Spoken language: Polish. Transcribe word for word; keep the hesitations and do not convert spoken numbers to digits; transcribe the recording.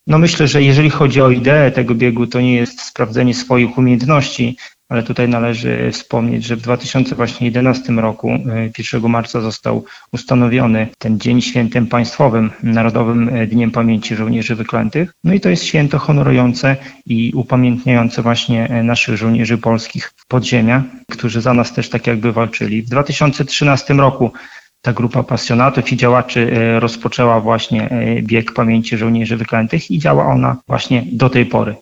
No myślę, że jeżeli chodzi o ideę tego biegu, to nie jest sprawdzenie swoich umiejętności, ale tutaj należy wspomnieć, że w dwa tysiące jedenastym roku, pierwszego marca, został ustanowiony ten dzień świętem państwowym, Narodowym Dniem Pamięci Żołnierzy Wyklętych. No i to jest święto honorujące i upamiętniające właśnie naszych żołnierzy polskich w podziemiach, którzy za nas też tak jakby walczyli. W dwa tysiące trzynastym roku ta grupa pasjonatów i działaczy rozpoczęła właśnie bieg pamięci żołnierzy wyklętych i działa ona właśnie do tej pory.